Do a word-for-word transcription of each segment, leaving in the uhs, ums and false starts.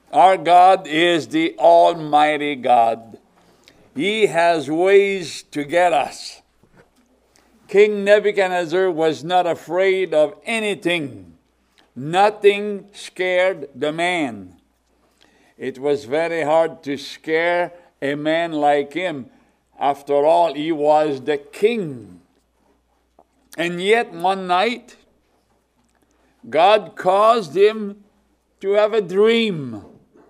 Our God is the Almighty God. He has ways to get us. King Nebuchadnezzar was not afraid of anything. Nothing scared the man. It was very hard to scare a man like him. After all, he was the king. And yet one night, God caused him to have a dream.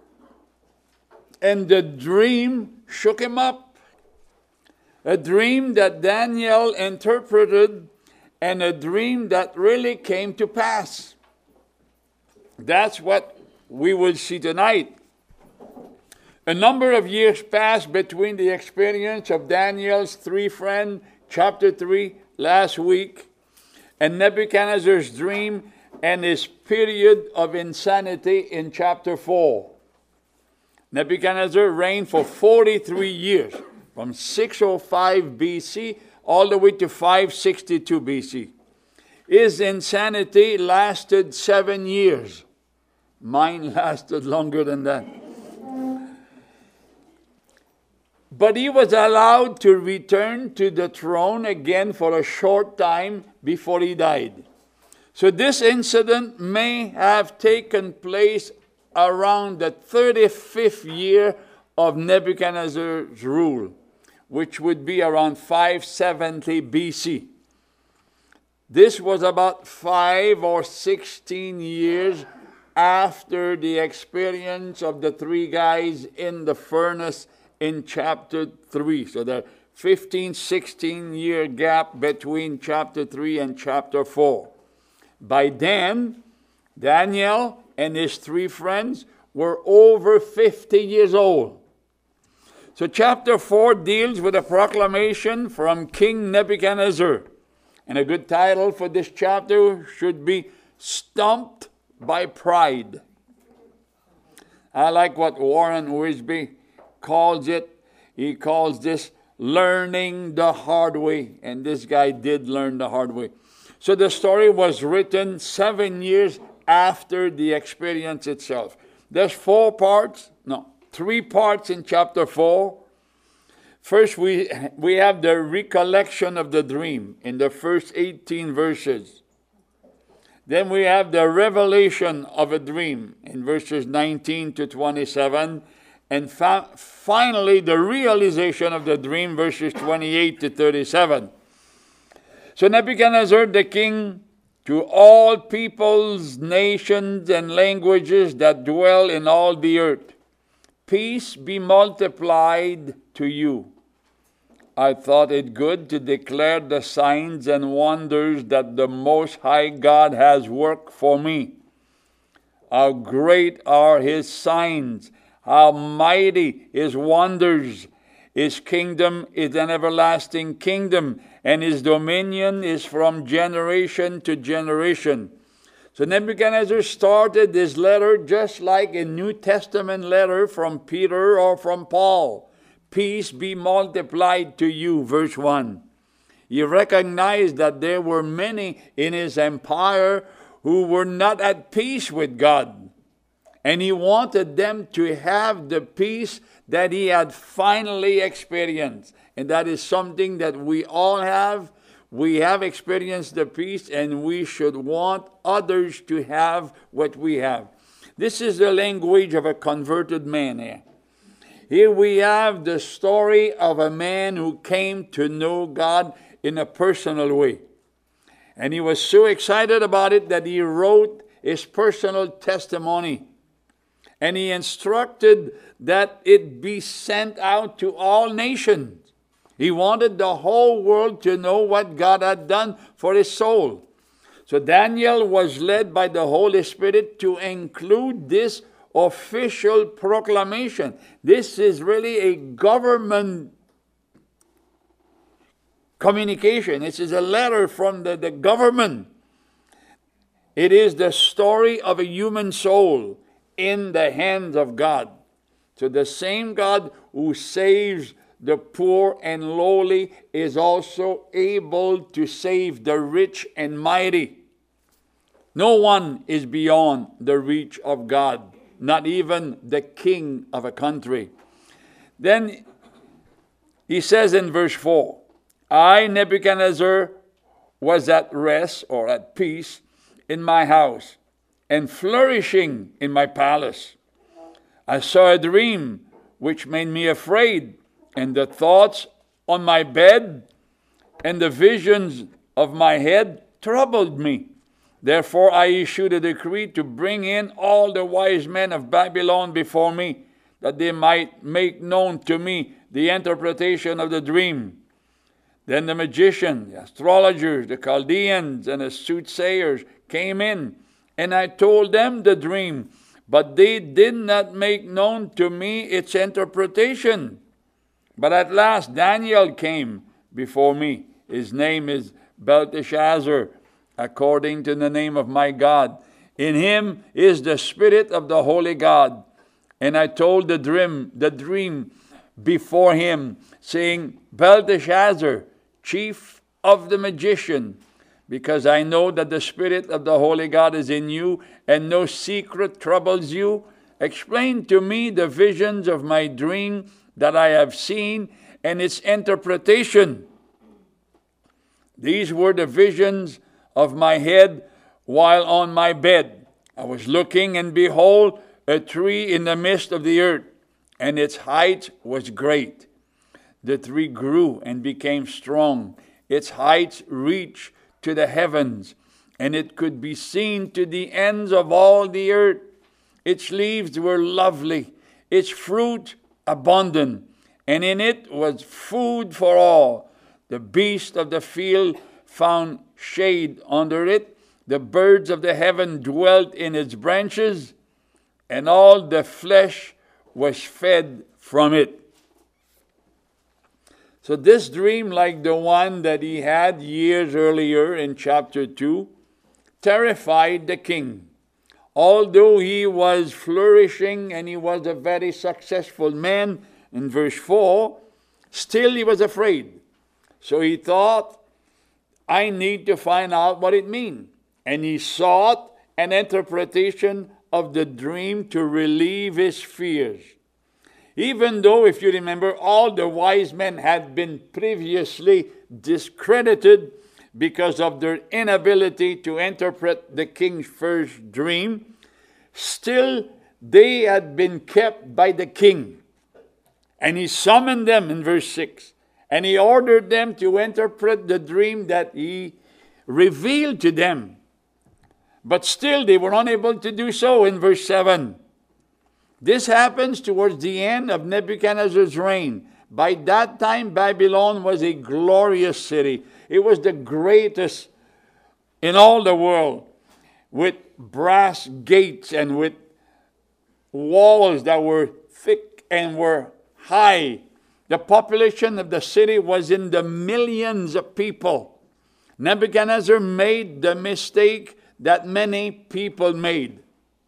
And the dream shook him up. A dream that Daniel interpreted, and a dream that really came to pass. That's what we will see tonight. A number of years passed between the experience of Daniel's three friends, chapter three, last week, and Nebuchadnezzar's dream and his period of insanity in chapter four. Nebuchadnezzar reigned for forty-three years, from six oh five B C all the way to five sixty-two B C. His insanity lasted seven years. Mine lasted longer than that. But he was allowed to return to the throne again for a short time before he died. So this incident may have taken place around the thirty-fifth year of Nebuchadnezzar's rule, which would be around five seventy B C. This was about five or sixteen years after the experience of the three guys in the furnace in chapter three. So there fifteen, sixteen year gap between chapter three and chapter four. By then, Daniel and his three friends were over fifty years old. So chapter four deals with a proclamation from King Nebuchadnezzar. And a good title for this chapter should be Stumped by Pride. I like what Warren Wiersbe calls it. He calls this learning the hard way. And this guy did learn the hard way. So the story was written seven years after the experience itself. There's four parts, no, three parts in chapter four. First, we, we have the recollection of the dream in the first eighteen verses. Then we have the revelation of a dream in verses nineteen to twenty-seven. And fa- finally, the realization of the dream, verses twenty-eight to thirty-seven. So Nebuchadnezzar, the king, to all peoples, nations, and languages that dwell in all the earth, peace be multiplied to you. I thought it good to declare the signs and wonders that the Most High God has worked for me. How great are his signs, how mighty his wonders. His kingdom is an everlasting kingdom, and his dominion is from generation to generation. So Nebuchadnezzar started this letter just like a New Testament letter from Peter or from Paul. Peace be multiplied to you, verse one. He recognized that there were many in his empire who were not at peace with God. And he wanted them to have the peace that he had finally experienced. And that is something that we all have. We have experienced the peace, and we should want others to have what we have. This is the language of a converted man here. Here we have the story of a man who came to know God in a personal way. And he was so excited about it that he wrote his personal testimony. And he instructed that it be sent out to all nations. He wanted the whole world to know what God had done for his soul. So Daniel was led by the Holy Spirit to include this official proclamation. This is really a government communication. This is a letter from the, the government. It is the story of a human soul in the hands of God. So the same God who saves the poor and lowly is also able to save the rich and mighty. No one is beyond the reach of God. not even the king of a country. Then he says in verse four, I, Nebuchadnezzar, was at rest or at peace in my house and flourishing in my palace. I saw a dream which made me afraid, and the thoughts on my bed and the visions of my head troubled me. Therefore I issued a decree to bring in all the wise men of Babylon before me, that they might make known to me the interpretation of the dream. Then the magicians, the astrologers, the Chaldeans, and the soothsayers came in, and I told them the dream, but they did not make known to me its interpretation. But at last Daniel came before me. His name is Belteshazzar, according to the name of my God. In him is the spirit of the holy God. And I told the dream, the dream before him, saying, Belteshazzar, chief of the magician, because I know that the spirit of the holy God is in you, and no secret troubles you. Explain to me the visions of my dream that I have seen, and its interpretation. These were the visions of my head while on my bed. I was looking, and behold, a tree in the midst of the earth, and its height was great. The tree grew and became strong. Its height reached to the heavens, and it could be seen to the ends of all the earth. Its leaves were lovely, its fruit abundant, and in it was food for all. The beasts of the field found shade under it. The birds of the heaven dwelt in its branches, and all the flesh was fed from it. So this dream, like the one that he had years earlier in chapter two, terrified the king. Although he was flourishing and he was a very successful man, in verse four, still he was afraid. So he thought, I need to find out what it means. And he sought an interpretation of the dream to relieve his fears. Even though, if you remember, all the wise men had been previously discredited because of their inability to interpret the king's first dream, still they had been kept by the king. And he summoned them in verse six, and he ordered them to interpret the dream that he revealed to them. But still they were unable to do so in verse seven. This happens towards the end of Nebuchadnezzar's reign. By that time, Babylon was a glorious city. It was the greatest in all the world, with brass gates and with walls that were thick and were high. The population of the city was in the millions of people. Nebuchadnezzar made the mistake that many people made.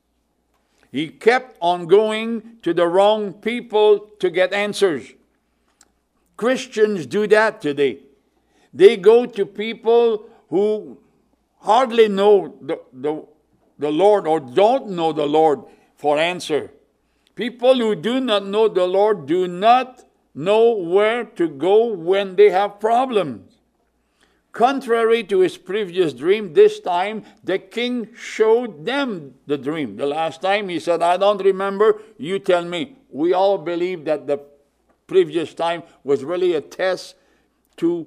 He kept on going to the wrong people to get answers. Christians do that today. They go to people who hardly know the, the, the Lord or don't know the Lord for answer. People who do not know the Lord do not know where to go when they have problems. Contrary to his previous dream, this time the king showed them the dream. The last time he said, I don't remember, you tell me. We all believe that the previous time was really a test to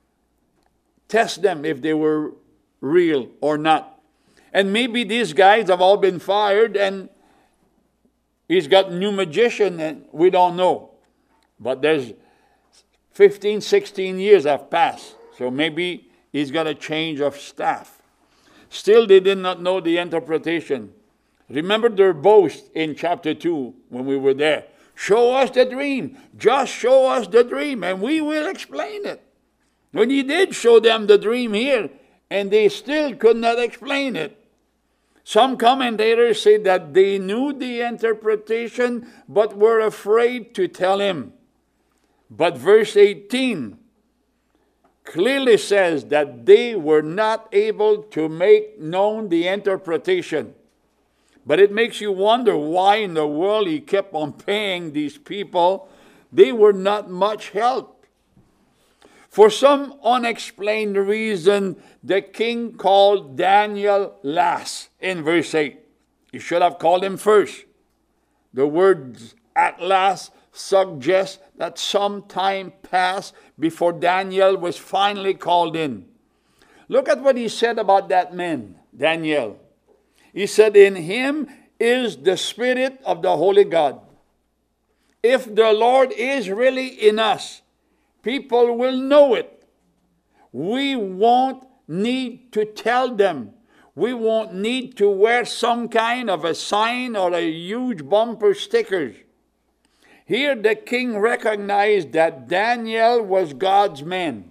test them if they were real or not. And maybe these guys have all been fired and he's got a new magician and we don't know. But there's fifteen, sixteen years have passed. So maybe he's got a change of staff. Still, they did not know the interpretation. Remember their boast in chapter two when we were there. Show us the dream. Just show us the dream and we will explain it. When he did show them the dream here, and they still could not explain it. Some commentators say that they knew the interpretation but were afraid to tell him. But verse eighteen clearly says that they were not able to make known the interpretation. But it makes you wonder why in the world he kept on paying these people. They were not much help. For some unexplained reason, the king called Daniel last in verse eight. He should have called him first. The word at last suggests that some time passed before Daniel was finally called in. Look at what he said about that man, Daniel. He said, in him is the Spirit of the Holy God. If the Lord is really in us, people will know it. We won't need to tell them. We won't need to wear some kind of a sign or a huge bumper stickers. Here the king recognized that Daniel was God's man.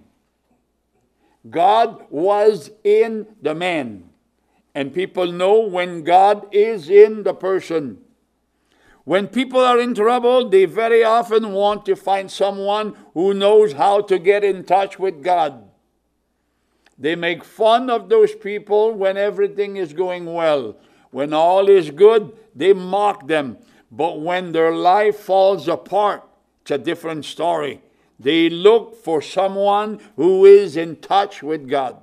God was in the man. And people know when God is in the person. When people are in trouble, they very often want to find someone who knows how to get in touch with God. They make fun of those people when everything is going well. When all is good, they mock them. But when their life falls apart, it's a different story. They look for someone who is in touch with God.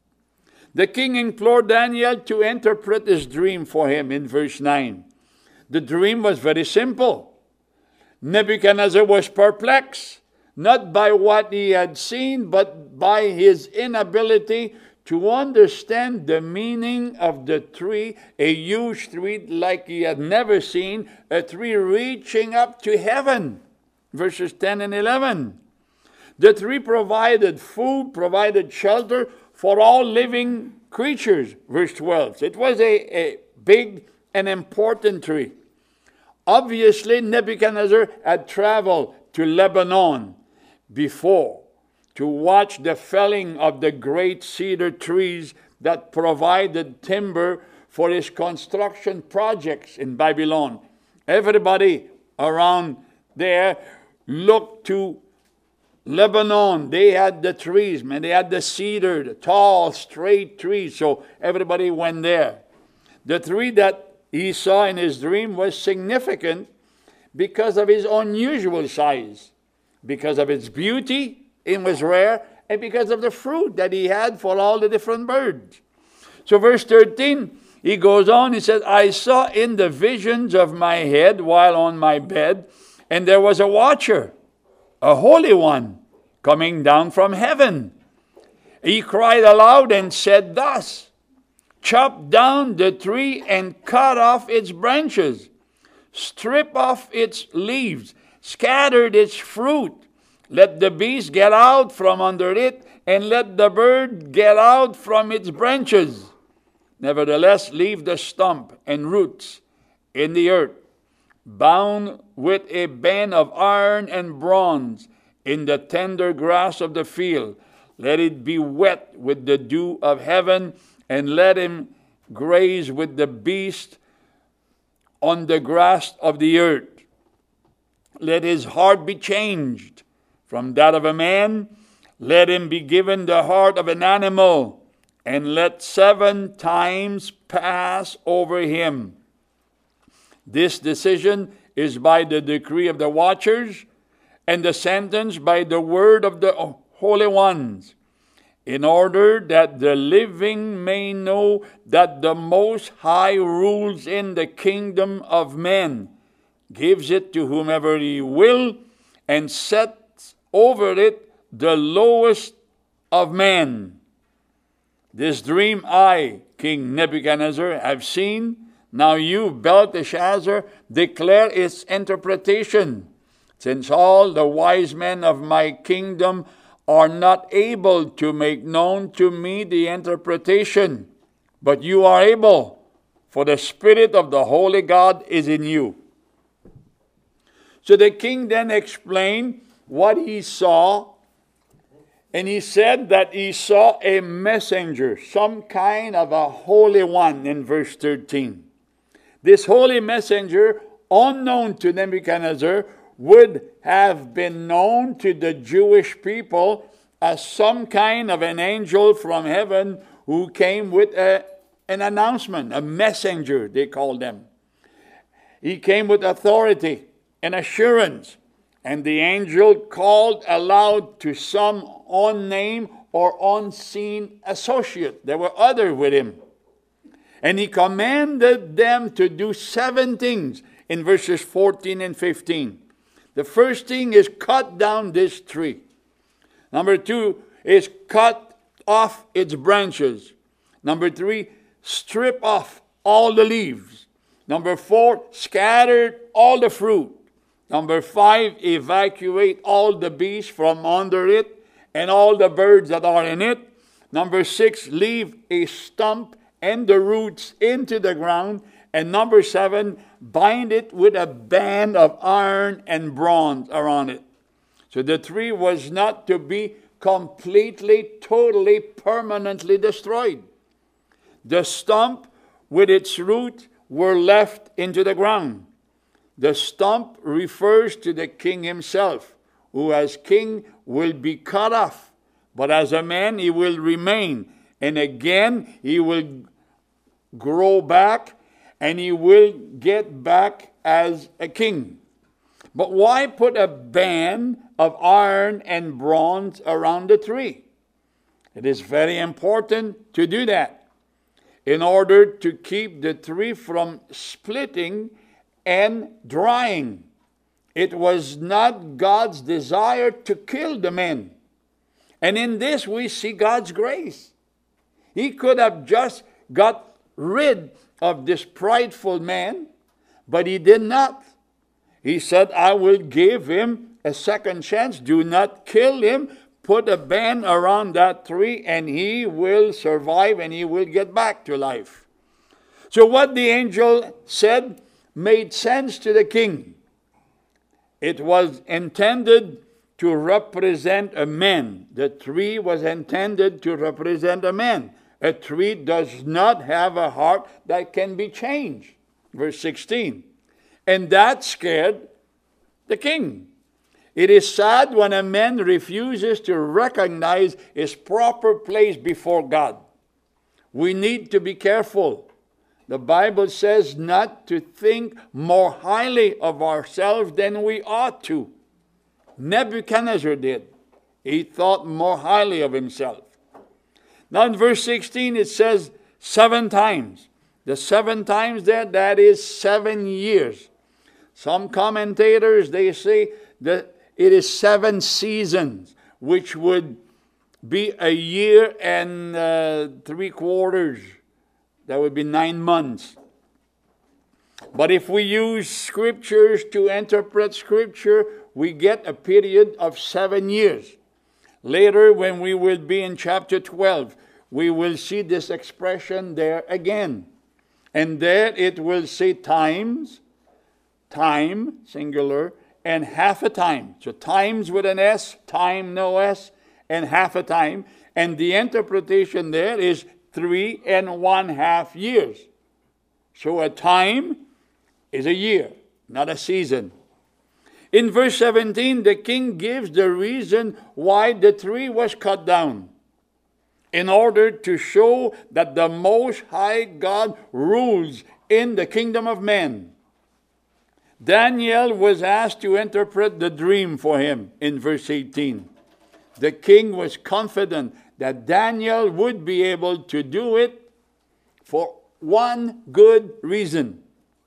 The king implored Daniel to interpret his dream for him in verse nine. The dream was very simple. Nebuchadnezzar was perplexed, not by what he had seen, but by his inability to understand the meaning of the tree, a huge tree like he had never seen, a tree reaching up to heaven. Verses ten and eleven. The tree provided food, provided shelter for all living creatures. Verse twelve. It was a, a big and important tree. Obviously, Nebuchadnezzar had traveled to Lebanon before to watch the felling of the great cedar trees that provided timber for his construction projects in Babylon. Everybody around there looked to Lebanon. They had the trees, man. They had the cedar, the tall, straight trees. So everybody went there. The tree that he saw in his dream was significant because of his unusual size, because of its beauty, it was rare, and because of the fruit that he had for all the different birds. So verse thirteen, he goes on, he says, I saw in the visions of my head while on my bed, and there was a watcher, a holy one, coming down from heaven. He cried aloud and said thus, chop down the tree and cut off its branches, strip off its leaves, scatter its fruit. Let the beast get out from under it, and let the bird get out from its branches. Nevertheless, leave the stump and roots in the earth, bound with a band of iron and bronze in the tender grass of the field. Let it be wet with the dew of heaven, and let him graze with the beast on the grass of the earth. Let his heart be changed from that of a man. Let him be given the heart of an animal, and let seven times pass over him. This decision is by the decree of the watchers, and the sentence by the word of the holy ones, in order that the living may know that the Most High rules in the kingdom of men, gives it to whomever he will, and sets over it the lowest of men. This dream I, King Nebuchadnezzar, have seen. Now you, Belteshazzar, declare its interpretation, since all the wise men of my kingdom are not able to make known to me the interpretation, but you are able, for the Spirit of the Holy God is in you. So the king then explained what he saw, and he said that he saw a messenger, some kind of a holy one in verse thirteen. This holy messenger, unknown to Nebuchadnezzar, would have been known to the Jewish people as some kind of an angel from heaven who came with a an announcement, a messenger, they called them. He came with authority and assurance. And the angel called aloud to some unnamed or unseen associate. There were others with him. And he commanded them to do seven things in verses fourteen and fifteen. The first thing is cut down this tree. Number two is cut off its branches. Number three, strip off all the leaves. Number four, scatter all the fruit. Number five, evacuate all the beasts from under it and all the birds that are in it. Number six, leave a stump and the roots into the ground. And number seven, bind it with a band of iron and bronze around it. So the tree was not to be completely, totally, permanently destroyed. The stump with its root were left into the ground. The stump refers to the king himself, who as king will be cut off. But as a man, he will remain. And again, he will grow back, and he will get back as a king. But why put a band of iron and bronze around the tree? It is very important to do that in order to keep the tree from splitting and drying. It was not God's desire to kill the men. And in this we see God's grace. He could have just got rid of this prideful man, but he did not. He said, I will give him a second chance. Do not kill him. Put a band around that tree and he will survive and he will get back to life. So what the angel said made sense to the king. It was intended to represent a man. The tree was intended to represent a man. A tree does not have a heart that can be changed. Verse sixteen. And that scared the king. It is sad when a man refuses to recognize his proper place before God. We need to be careful. The Bible says not to think more highly of ourselves than we ought to. Nebuchadnezzar did. He thought more highly of himself. Now in verse sixteen it says seven times. The seven times there, that is seven years. Some commentators, they say that it is seven seasons, which would be a year and uh, three quarters. That would be nine months. But if we use scriptures to interpret scripture, we get a period of seven years. Later, when we will be in chapter twelve, we will see this expression there again. And there it will say times, time, singular, and half a time. So times with an S, time, no S, and half a time. And the interpretation there is three and one half years. So a time is a year, not a season. In verse seventeen, the king gives the reason why the tree was cut down. In order to show that the Most High God rules in the kingdom of men. Daniel was asked to interpret the dream for him in verse eighteen. The king was confident that Daniel would be able to do it for one good reason.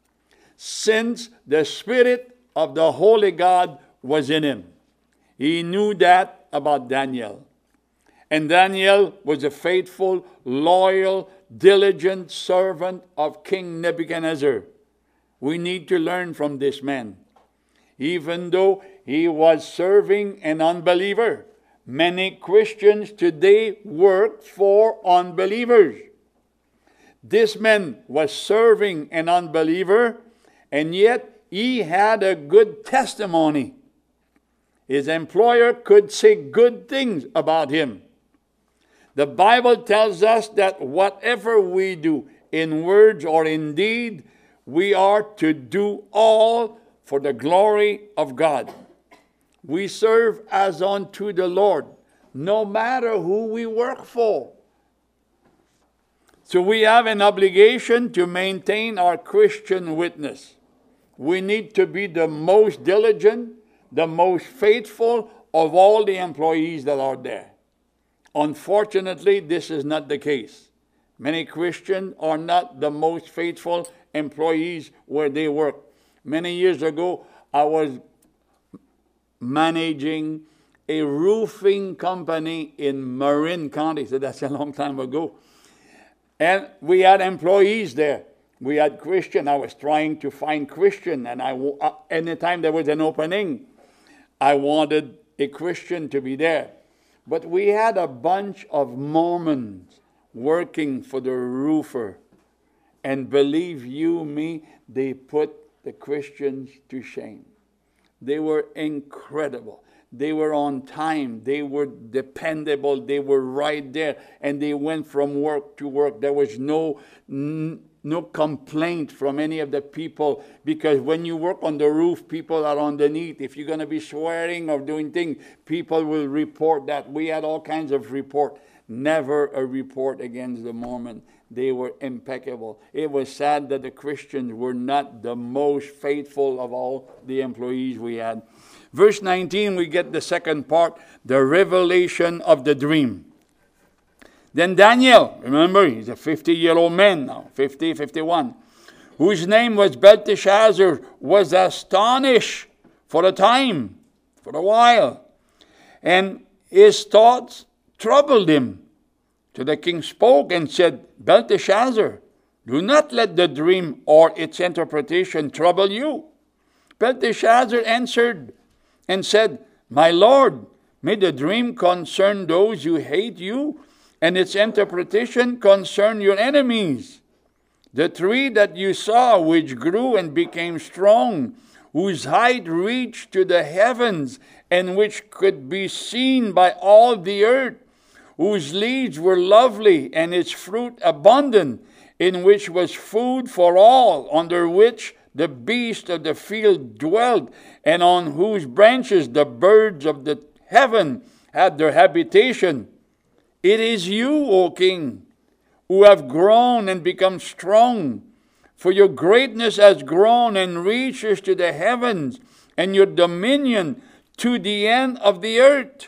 Since the Spirit of the Holy God was in him. He knew that about Daniel. And Daniel was a faithful, loyal, diligent servant of King Nebuchadnezzar. We need to learn from this man. Even though he was serving an unbeliever, many Christians today work for unbelievers. This man was serving an unbeliever, and yet he had a good testimony. His employer could say good things about him. The Bible tells us that whatever we do, in words or in deed, we are to do all for the glory of God. We serve as unto the Lord, no matter who we work for. So we have an obligation to maintain our Christian witness. We need to be the most diligent, the most faithful of all the employees that are there. Unfortunately, this is not the case. Many Christians are not the most faithful employees where they work. Many years ago, I was managing a roofing company in Marin County, so that's a long time ago. And we had employees there. We had Christian. I was trying to find Christian, and I, uh, anytime there was an opening, I wanted a Christian to be there. But we had a bunch of Mormons working for the roofer. And believe you me, they put the Christians to shame. They were incredible. They were on time. They were dependable. They were right there. And they went from work to work. There was no, n- no complaint from any of the people. Because when you work on the roof, people are underneath. If you're going to be swearing or doing things, people will report that. We had all kinds of report. Never a report against the Mormon. They were impeccable. It was sad that the Christians were not the most faithful of all the employees we had. Verse nineteen, we get the second part, the revelation of the dream. Then Daniel, remember, he's a fifty-year-old man now, fifty, fifty-one, whose name was Belteshazzar, was astonished for a time, for a while. And his thoughts troubled him. So the king spoke and said, Belteshazzar, do not let the dream or its interpretation trouble you. Belteshazzar answered and said, My lord, may the dream concern those who hate you, and its interpretation concern your enemies. The tree that you saw, which grew and became strong, whose height reached to the heavens, and which could be seen by all the earth, whose leaves were lovely, and its fruit abundant, in which was food for all, under which the beasts of the field dwelt, and on whose branches the birds of the heaven had their habitation. It is you, O king, who have grown and become strong, for your greatness has grown and reaches to the heavens, and your dominion to the end of the earth.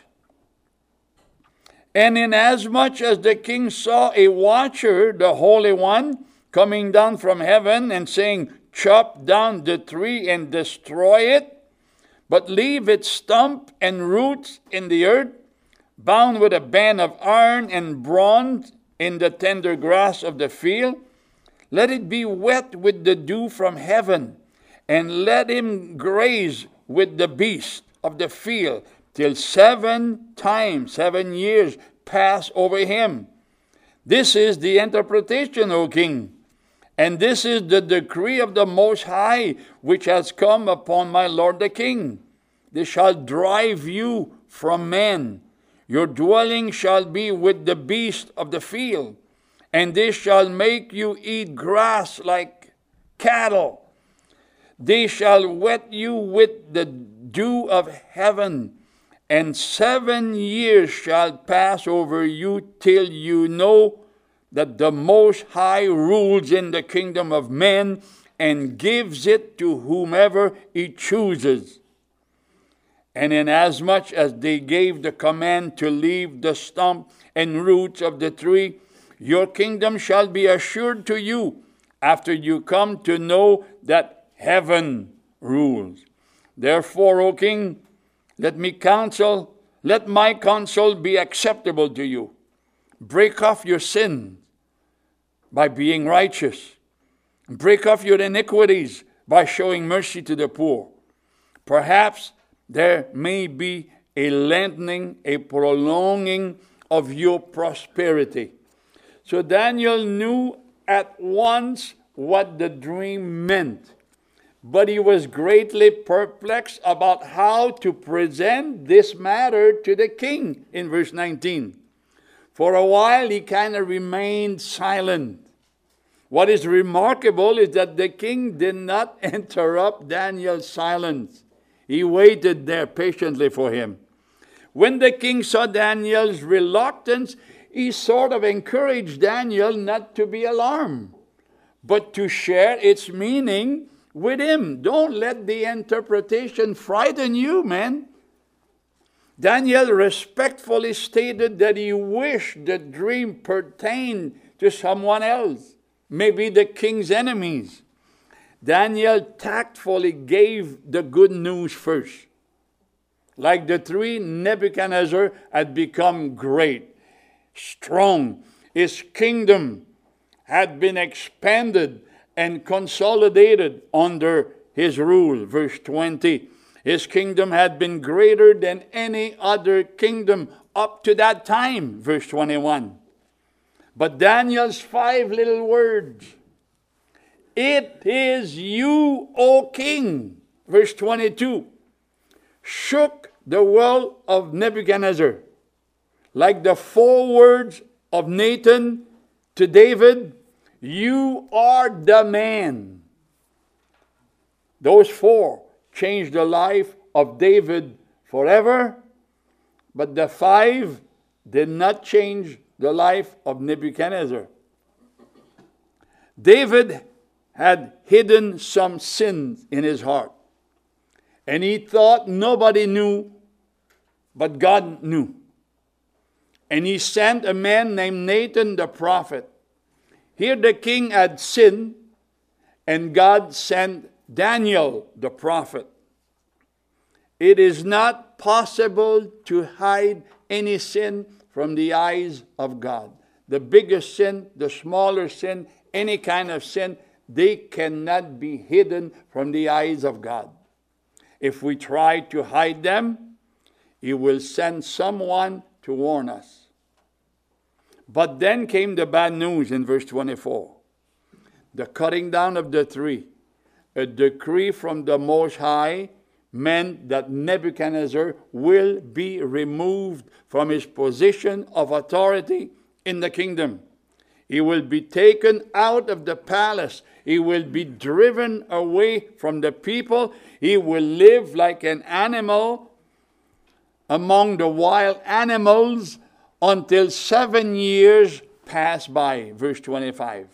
And inasmuch as the king saw a watcher, the Holy One, coming down from heaven and saying, Chop down the tree and destroy it, but leave its stump and roots in the earth, bound with a band of iron and bronze in the tender grass of the field, let it be wet with the dew from heaven, and let him graze with the beasts of the field, till seven times, seven years pass over him. This is the interpretation, O king, and this is the decree of the Most High, which has come upon my lord the king. They shall drive you from men. Your dwelling shall be with the beasts of the field, and they shall make you eat grass like cattle. They shall wet you with the dew of heaven, and seven years shall pass over you till you know that the Most High rules in the kingdom of men and gives it to whomever he chooses. And inasmuch as they gave the command to leave the stump and roots of the tree, your kingdom shall be assured to you after you come to know that heaven rules. Therefore, O king, let me counsel, let my counsel be acceptable to you. Break off your sin by being righteous. Break off your iniquities by showing mercy to the poor. Perhaps there may be a lengthening, a prolonging of your prosperity. So Daniel knew at once what the dream meant, but he was greatly perplexed about how to present this matter to the king in verse nineteen. For a while he kind of remained silent. What is remarkable is that the king did not interrupt Daniel's silence. He waited there patiently for him. When the king saw Daniel's reluctance, he sort of encouraged Daniel not to be alarmed, but to share its meaning with him. Don't let the interpretation frighten you, man. Daniel respectfully stated that he wished the dream pertained to someone else, maybe the king's enemies. Daniel tactfully gave the good news first. Like the three, Nebuchadnezzar had become great, strong. His kingdom had been expanded and consolidated under his rule. Verse twenty. His kingdom had been greater than any other kingdom up to that time. Verse twenty-one. But Daniel's five little words. It is you, O king. Verse twenty-two. Shook the world of Nebuchadnezzar. Like the four words of Nathan to David. You are the man. Those four changed the life of David forever, but the five did not change the life of Nebuchadnezzar. David had hidden some sins in his heart, and he thought nobody knew, but God knew. And he sent a man named Nathan the prophet. Here the king had sinned, and God sent Daniel the prophet. It is not possible to hide any sin from the eyes of God. The biggest sin, the smaller sin, any kind of sin, they cannot be hidden from the eyes of God. If we try to hide them, He will send someone to warn us. But then came the bad news in verse twenty-four. The cutting down of the tree. A decree from the Most High meant that Nebuchadnezzar will be removed from his position of authority in the kingdom. He will be taken out of the palace. He will be driven away from the people. He will live like an animal among the wild animals until seven years pass by. Verse twenty-five.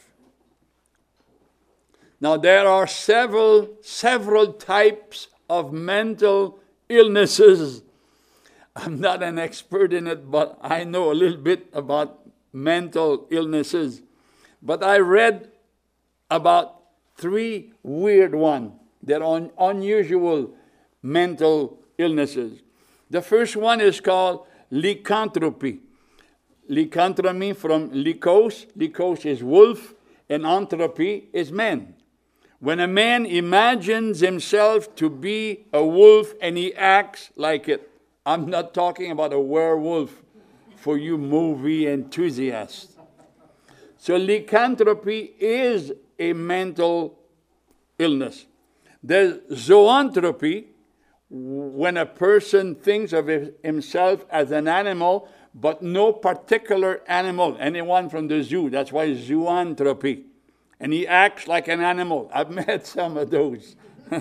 Now there are several, several types of mental illnesses. I'm not an expert in it, but I know a little bit about mental illnesses. But I read about three weird ones. They're un- unusual mental illnesses. The first one is called lycanthropy. Lycanthropy from lykos. Lykos is wolf, and anthropy is man. When a man imagines himself to be a wolf and he acts like it. I'm not talking about a werewolf for you movie enthusiasts. So lycanthropy is a mental illness. There's zoanthropy, when a person thinks of himself as an animal, but no particular animal. Anyone from the zoo, that's why zoanthropy. And he acts like an animal. I've met some of those.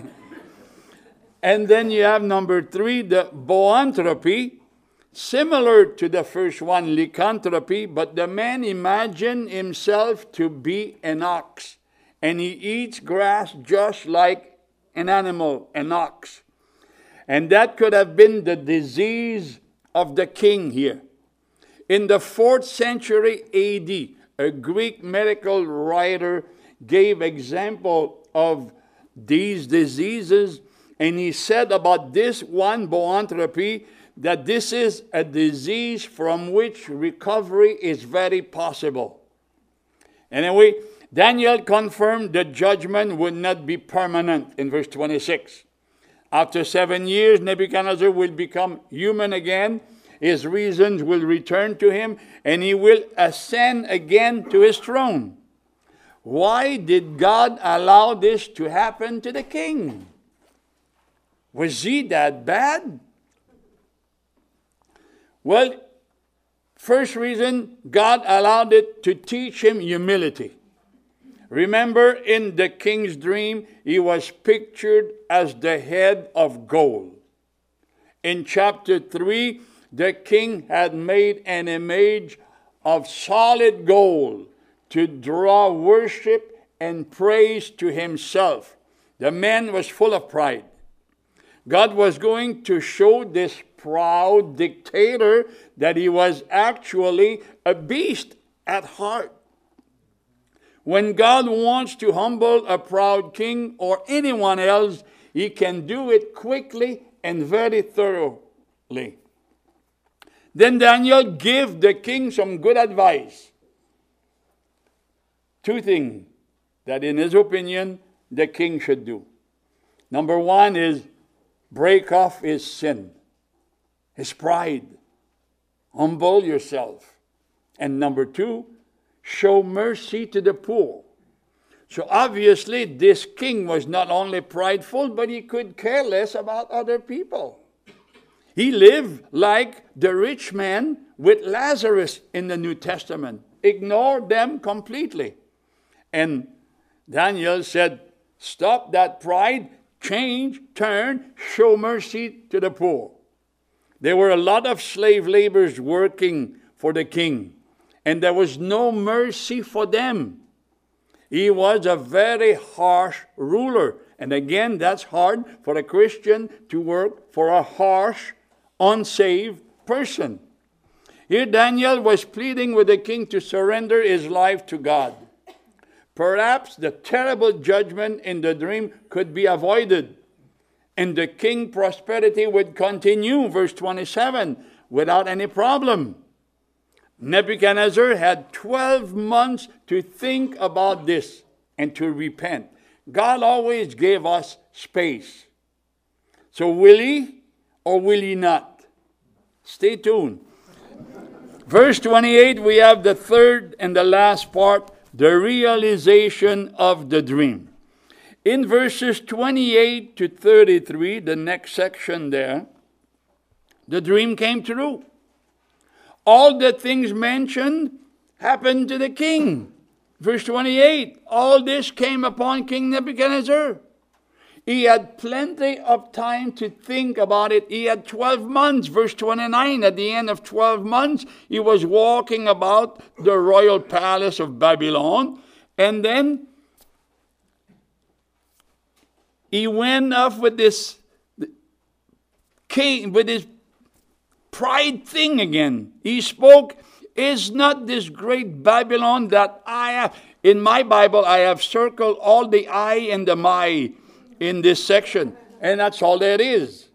And then you have number three, the boanthropy, similar to the first one, lycanthropy, but the man imagines himself to be an ox. And he eats grass just like an animal, an ox. And that could have been the disease of the king here. In the fourth century A D, a Greek medical writer gave example of these diseases, and he said about this one, boanthropy, that this is a disease from which recovery is very possible. Anyway, Daniel confirmed the judgment would not be permanent in verse twenty-six. After seven years, Nebuchadnezzar will become human again. His reasons will return to him, and he will ascend again to his throne. Why did God allow this to happen to the king? Was he that bad? Well, first reason, God allowed it to teach him humility. Remember, in the king's dream, he was pictured as the head of gold. In chapter three, the king had made an image of solid gold to draw worship and praise to himself. The man was full of pride. God was going to show this proud dictator that he was actually a beast at heart. When God wants to humble a proud king or anyone else, he can do it quickly and very thoroughly. Then Daniel gave the king some good advice. Two things that in his opinion the king should do. Number one is break off his sin, his pride. Humble yourself. And number two, show mercy to the poor. So obviously this king was not only prideful, but he could care less about other people. He lived like the rich man with Lazarus in the New Testament. Ignored them completely. And Daniel said, stop that pride, change, turn, show mercy to the poor. There were a lot of slave laborers working for the king, and there was no mercy for them. He was a very harsh ruler. And again, that's hard for a Christian to work for a harsh, unsaved person. Here Daniel was pleading with the king to surrender his life to God. Perhaps the terrible judgment in the dream could be avoided, and the king's prosperity would continue, verse twenty-seven, without any problem. Nebuchadnezzar had twelve months to think about this and to repent. God always gave us space. So will he or will he not? Stay tuned. Verse twenty-eight, we have the third and the last part, the realization of the dream. In verses twenty-eight to thirty-three, the next section there, the dream came true. All the things mentioned happened to the king. Verse twenty-eight, all this came upon King Nebuchadnezzar. He had plenty of time to think about it. He had twelve months. Verse twenty-nine, at the end of twelve months, he was walking about the royal palace of Babylon. And then he went off with this king, with his pride thing again. He spoke, is not this great Babylon that I have? In my Bible, I have circled all the I and the my in this section. And that's all there is.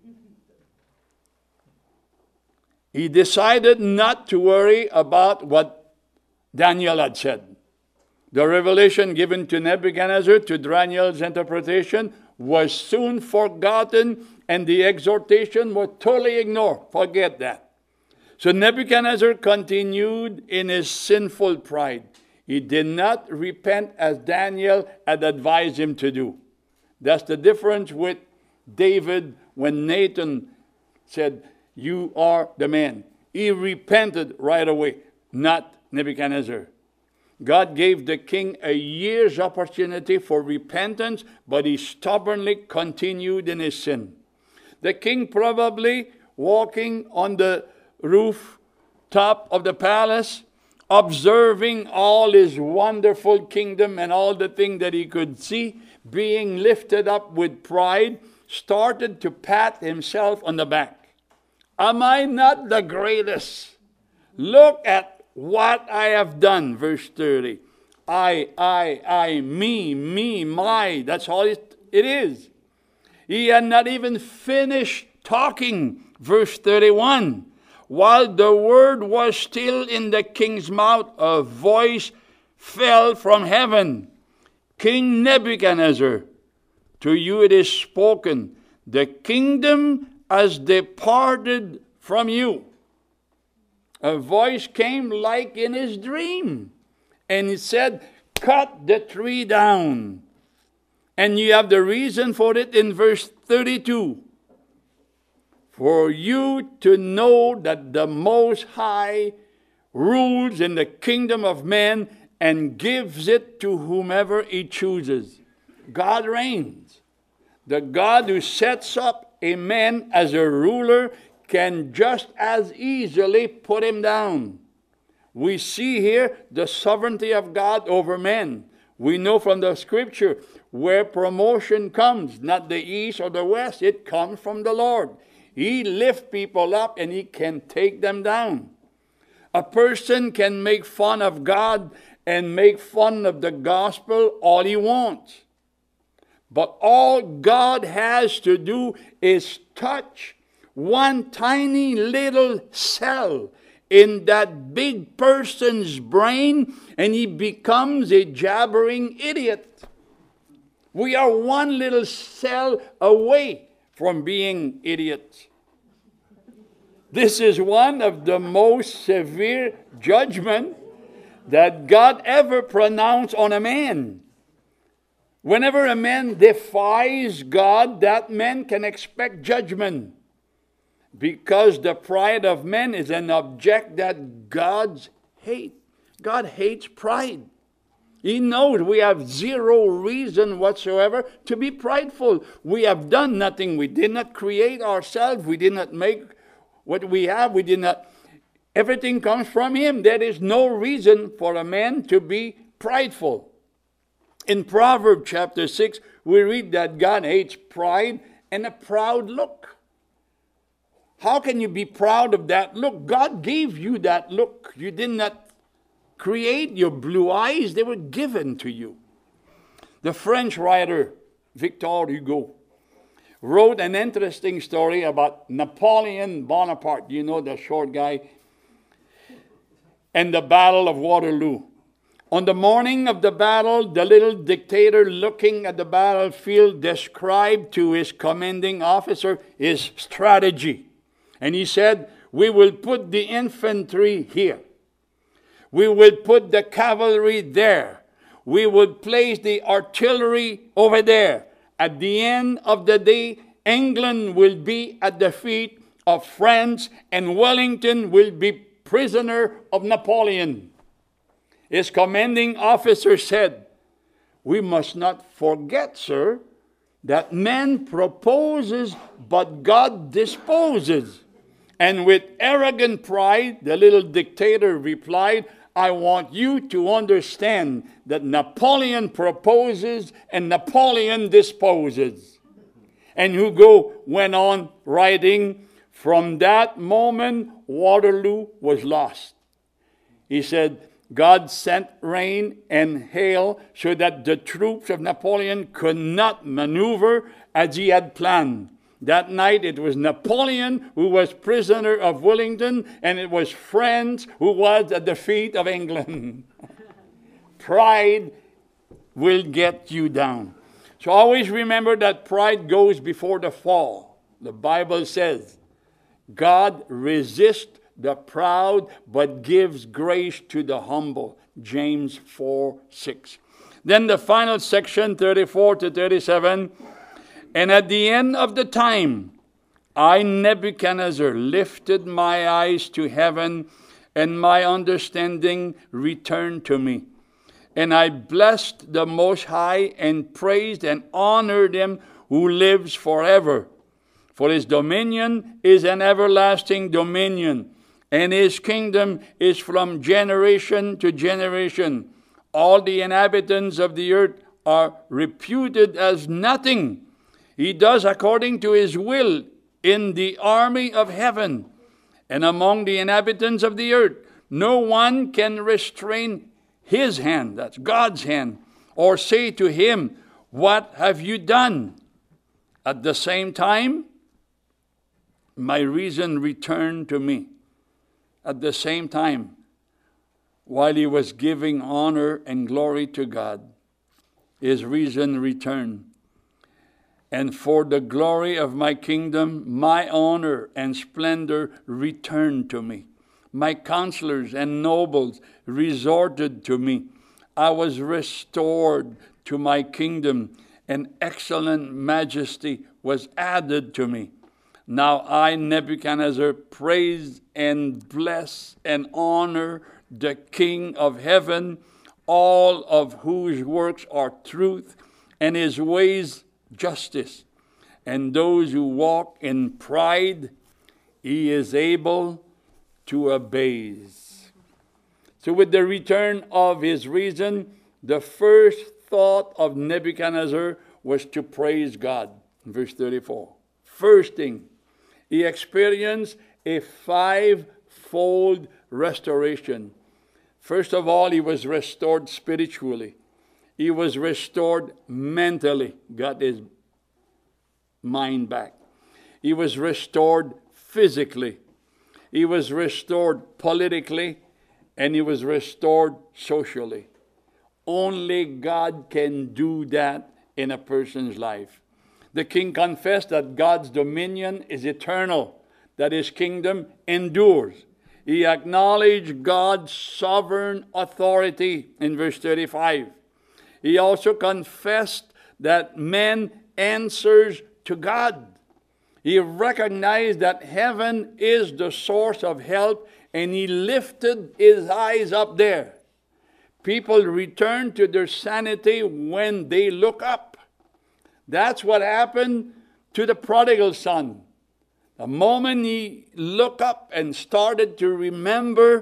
He decided not to worry about what Daniel had said. The revelation given to Nebuchadnezzar, to Daniel's interpretation, was soon forgotten, and the exhortation was totally ignored. Forget that. So Nebuchadnezzar continued in his sinful pride. He did not repent as Daniel had advised him to do. That's the difference with David when Nathan said, you are the man. He repented right away, not Nebuchadnezzar. God gave the king a year's opportunity for repentance, but he stubbornly continued in his sin. The king, probably walking on the rooftop of the palace, observing all his wonderful kingdom and all the things that he could see, being lifted up with pride, started to pat himself on the back. Am I not the greatest? Look at what I have done, verse thirty. I, I, I, me, me, my. That's all it, it is. He had not even finished talking, verse thirty-one. While the word was still in the king's mouth, a voice fell from heaven. King Nebuchadnezzar, to you it is spoken, the kingdom has departed from you. A voice came like in his dream. And it said, cut the tree down. And you have the reason for it in verse thirty-two. For you to know that the Most High rules in the kingdom of men and gives it to whomever he chooses. God reigns. The God who sets up a man as a ruler can just as easily put him down. We see here the sovereignty of God over men. We know from the scripture where promotion comes, not the east or the west, it comes from the Lord. He lifts people up and he can take them down. A person can make fun of God and make fun of the gospel all he wants. But all God has to do is touch one tiny little cell in that big person's brain, and he becomes a jabbering idiot. We are one little cell away from being idiots. This is one of the most severe judgments that God ever pronounced on a man. Whenever a man defies God, that man can expect judgment. Because the pride of men is an object that God hates. God hates pride. He knows we have zero reason whatsoever to be prideful. We have done nothing. We did not create ourselves. We did not make what we have. We did not. Everything comes from Him. There is no reason for a man to be prideful. In Proverbs chapter six, we read that God hates pride and a proud look. How can you be proud of that look? God gave you that look. You did not create your blue eyes. They were given to you. The French writer Victor Hugo wrote an interesting story about Napoleon Bonaparte. You know, the short guy. And the Battle of Waterloo. On the morning of the battle, the little dictator looking at the battlefield described to his commanding officer his strategy. And he said, we will put the infantry here. We will put the cavalry there. We will place the artillery over there. At the end of the day, England will be at the feet of France, and Wellington will be prisoner of Napoleon. His commanding officer said, we must not forget, sir, that man proposes, but God disposes. And with arrogant pride, the little dictator replied, I want you to understand that Napoleon proposes and Napoleon disposes. And Hugo went on writing, from that moment, Waterloo was lost. He said, God sent rain and hail so that the troops of Napoleon could not maneuver as he had planned. That night it was Napoleon who was prisoner of Wellington, and it was France who was at the feet of England. Pride will get you down. So always remember that pride goes before the fall. The Bible says, God resists the proud, but gives grace to the humble. James four six. Then the final section, thirty-four to thirty-seven. And at the end of the time, I, Nebuchadnezzar, lifted my eyes to heaven, and my understanding returned to me. And I blessed the Most High, and praised and honored Him who lives forever. For His dominion is an everlasting dominion, and His kingdom is from generation to generation. All the inhabitants of the earth are reputed as nothing. He does according to His will in the army of heaven and among the inhabitants of the earth. No one can restrain His hand, that's God's hand, or say to Him, what have you done? At the same time, my reason returned to me. At the same time, while he was giving honor and glory to God, his reason returned. And for the glory of my kingdom, my honor and splendor returned to me. My counselors and nobles resorted to me. I was restored to my kingdom, and excellent majesty was added to me. Now I, Nebuchadnezzar, praise and bless and honor the King of heaven, all of whose works are truth, and His ways justice. And those who walk in pride, He is able to abase. So with the return of his reason, the first thought of Nebuchadnezzar was to praise God. Verse thirty-four. First thing, he experienced a five-fold restoration. First of all, he was restored spiritually. He was restored mentally, got his mind back. He was restored physically. He was restored politically, and he was restored socially. Only God can do that in a person's life. The king confessed that God's dominion is eternal, that his kingdom endures. He acknowledged God's sovereign authority in verse thirty-five. He also confessed that man answers to God. He recognized that heaven is the source of help, and he lifted his eyes up there. People return to their sanity when they look up. That's what happened to the prodigal son. The moment he looked up and started to remember,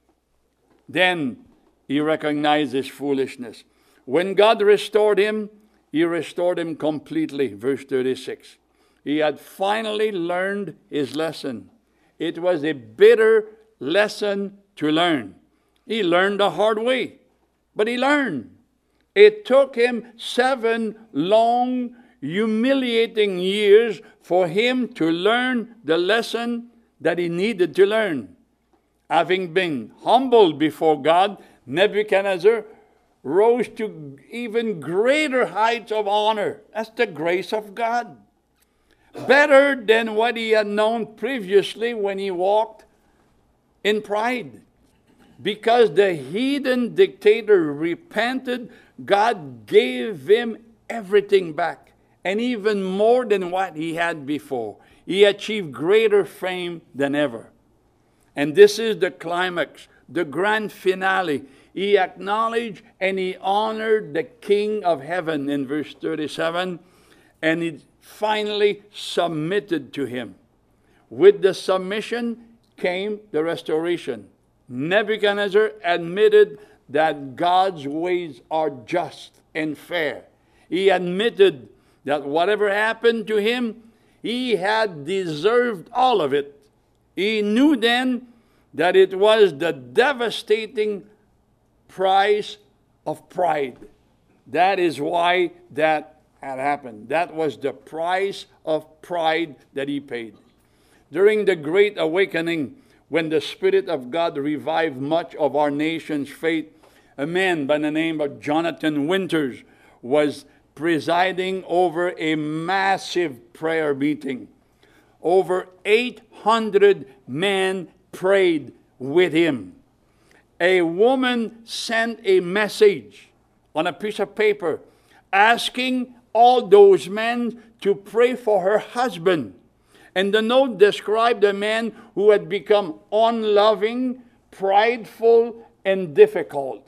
then he recognized his foolishness. When God restored him, he restored him completely. Verse thirty-six. He had finally learned his lesson. It was a bitter lesson to learn. He learned the hard way, but he learned. It took him seven long, humiliating years for him to learn the lesson that he needed to learn. Having been humbled before God, Nebuchadnezzar rose to even greater heights of honor. That's the grace of God. Better than what he had known previously when he walked in pride. Because the heathen dictator repented, God gave him everything back, and even more than what he had before. He achieved greater fame than ever. And this is the climax, the grand finale. He acknowledged and he honored the King of heaven in verse thirty-seven, and he finally submitted to him. With the submission came the restoration. Nebuchadnezzar admitted that God's ways are just and fair. He admitted that whatever happened to him, he had deserved all of it. He knew then that it was the devastating price of pride. That is why that had happened. That was the price of pride that he paid. During the Great Awakening, when the Spirit of God revived much of our nation's faith, a man by the name of Jonathan Winters was presiding over a massive prayer meeting. Over eight hundred men prayed with him. A woman sent a message on a piece of paper asking all those men to pray for her husband. And the note described a man who had become unloving, prideful, and difficult.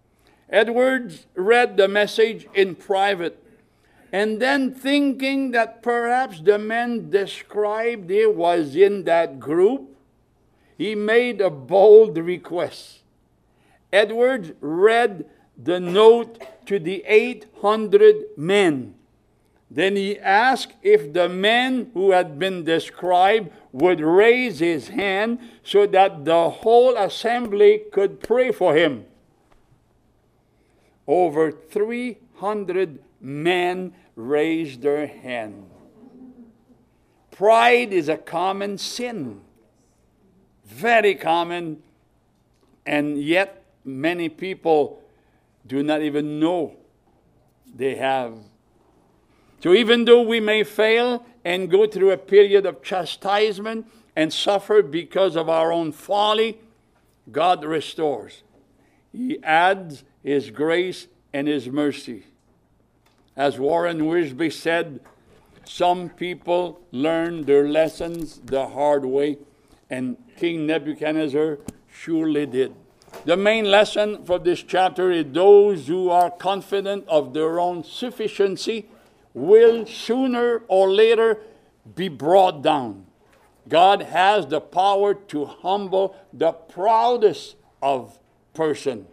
Edwards read the message in private, and then thinking that perhaps the man described he was in that group, he made a bold request. Edwards read the note to the eight hundred men. Then he asked if the man who had been described would raise his hand so that the whole assembly could pray for him. Over three hundred men raised their hand. Pride is a common sin. Very common. And yet many people do not even know they have. So even though we may fail and go through a period of chastisement and suffer because of our own folly, God restores. He adds His grace and His mercy. As Warren Wiersbe said, some people learn their lessons the hard way, and King Nebuchadnezzar surely did. The main lesson for this chapter is those who are confident of their own sufficiency will sooner or later be brought down. God has the power to humble the proudest of person.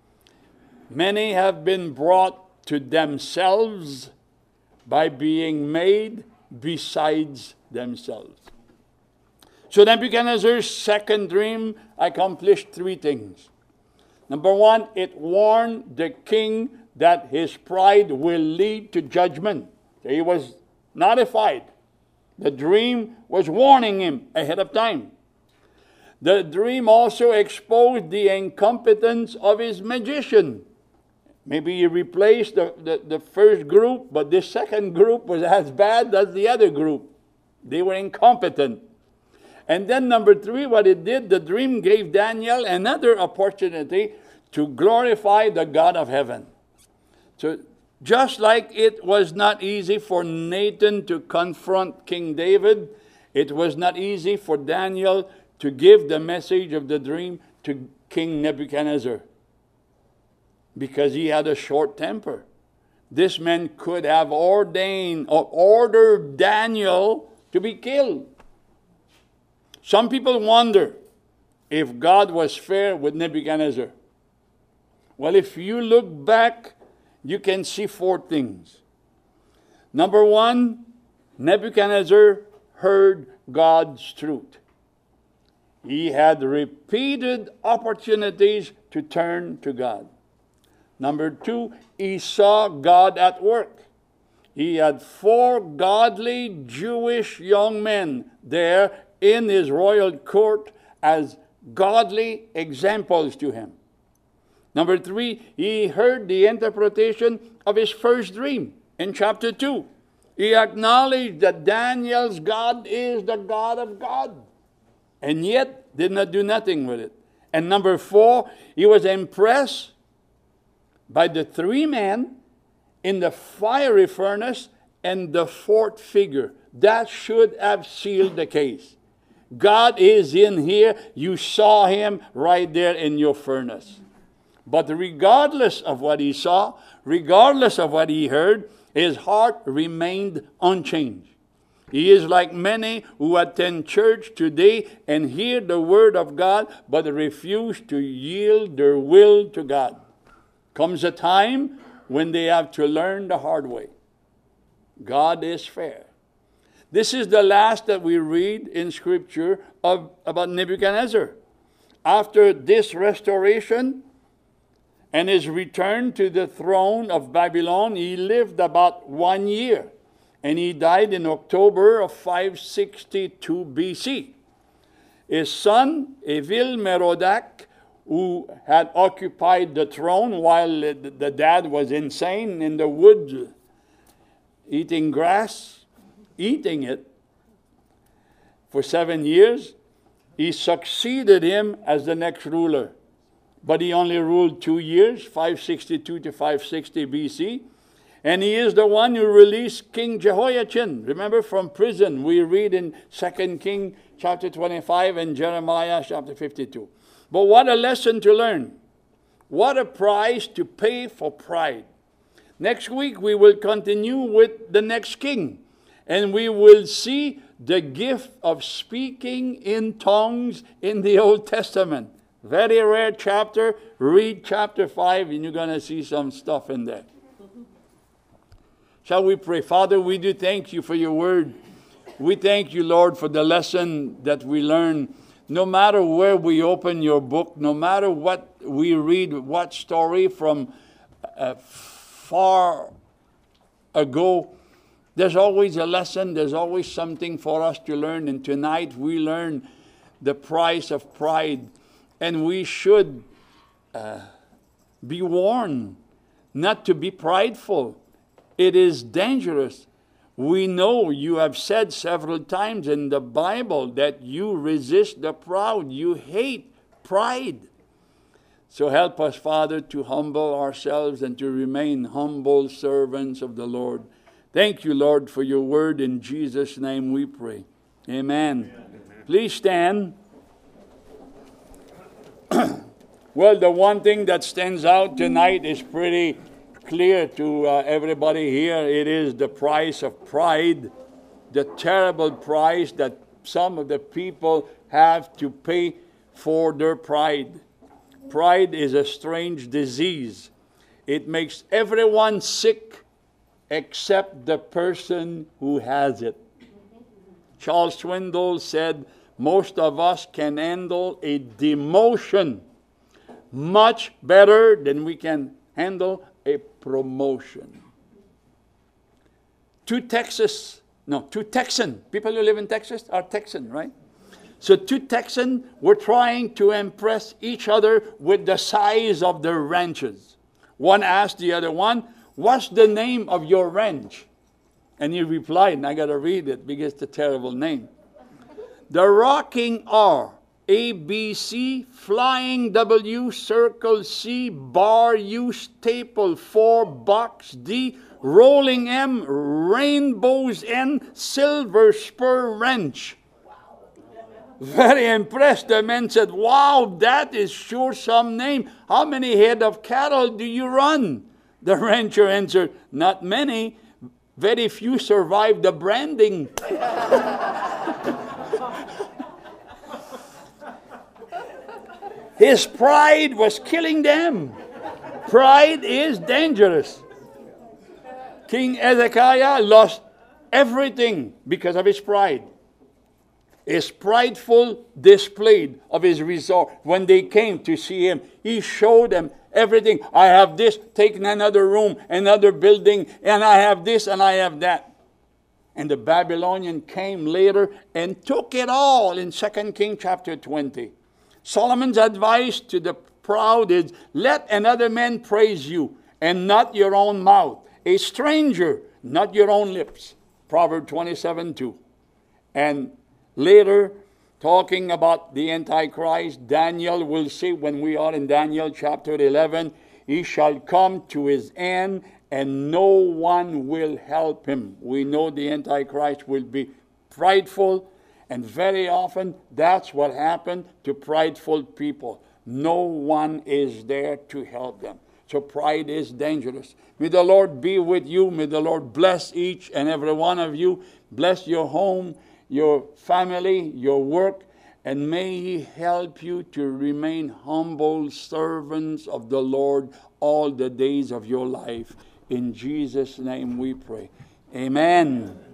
Many have been brought to themselves by being made besides themselves. So Nebuchadnezzar's second dream accomplished three things. Number one, it warned the king that his pride will lead to judgment. So he was notified. The dream was warning him ahead of time. The dream also exposed the incompetence of his magician. Maybe he replaced the, the, the first group, but this second group was as bad as the other group. They were incompetent. And then number three, what it did, the dream gave Daniel another opportunity to glorify the God of heaven. So just like it was not easy for Nathan to confront King David, it was not easy for Daniel to give the message of the dream to King Nebuchadnezzar, because he had a short temper. This man could have ordained or ordered Daniel to be killed. Some people wonder if God was fair with Nebuchadnezzar. Well, if you look back, you can see four things. Number one, Nebuchadnezzar heard God's truth. He had repeated opportunities to turn to God. Number two, he saw God at work. He had four godly Jewish young men there in his royal court as godly examples to him. Number three, he heard the interpretation of his first dream in chapter two. He acknowledged that Daniel's God is the God of God, and yet did not do nothing with it. And number four, he was impressed by the three men in the fiery furnace and the fourth figure. That should have sealed the case. God is in here. You saw him right there in your furnace. But regardless of what he saw, regardless of what he heard, his heart remained unchanged. He is like many who attend church today and hear the word of God, but refuse to yield their will to God. Comes a time when they have to learn the hard way. God is fair. This is the last that we read in Scripture of, about Nebuchadnezzar. After this restoration and his return to the throne of Babylon, he lived about one year. And he died in October of five sixty-two B C. His son, Evil-Merodach, who had occupied the throne while the dad was insane in the woods, eating grass, eating it for seven years, he succeeded him as the next ruler. But he only ruled two years, five sixty-two to five sixty B C. And he is the one who released King Jehoiachin. Remember, from prison, we read in Second Kings chapter twenty-five and Jeremiah chapter fifty-two. But what a lesson to learn. What a price to pay for pride. Next week, we will continue with the next king. And we will see the gift of speaking in tongues in the Old Testament. Very rare chapter. Read chapter five and you're going to see some stuff in there. Shall we pray? Father, we do thank you for your word. We thank you, Lord, for the lesson that we learn. No matter where we open your book, no matter what we read, what story from uh, far ago, there's always a lesson. There's always something for us to learn. And tonight we learn the price of pride. And we should uh, be warned not to be prideful. It is dangerous. We know you have said several times in the Bible that you resist the proud. You hate pride. So help us, Father, to humble ourselves and to remain humble servants of the Lord. Thank you, Lord, for your word. In Jesus' name we pray. Amen. Amen. Please stand. Well, the one thing that stands out tonight is pretty clear to uh, everybody here. It is the price of pride, the terrible price that some of the people have to pay for their pride. Pride is a strange disease. It makes everyone sick except the person who has it. Charles Swindoll said, most of us can handle a demotion much better than we can handle a promotion. Two Texas, no, two Texan, people who live in Texas are Texan, right? So two Texans were trying to impress each other with the size of their ranches. One asked the other one, what's the name of your ranch? And he replied, and I got to read it because it's a terrible name. The Rocking R, A B C, Flying W, Circle C, Bar U, Staple four, Box D, Rolling M, Rainbows N, Silver Spur Ranch. Very impressed. The man said, wow, that is sure some name. How many head of cattle do you run? The rancher answered, not many. Very few survived the branding. His pride was killing them. Pride is dangerous. King Hezekiah lost everything because of his pride. His prideful display of his resort. When they came to see him, he showed them everything. I have this, take another room, another building, and I have this and I have that. And the Babylonian came later and took it all in Second Kings chapter twenty. Solomon's advice to the proud is, let another man praise you, and not your own mouth. A stranger, not your own lips. Proverbs twenty-seven two. And later, talking about the Antichrist, Daniel will say, when we are in Daniel chapter eleven, he shall come to his end, and no one will help him. We know the Antichrist will be prideful, and very often that's what happened to prideful people. No one is there to help them. So pride is dangerous. May the Lord be with you. May the Lord bless each and every one of you. Bless your home, your family, your work, and may He help you to remain humble servants of the Lord all the days of your life. In Jesus' name we pray. Amen.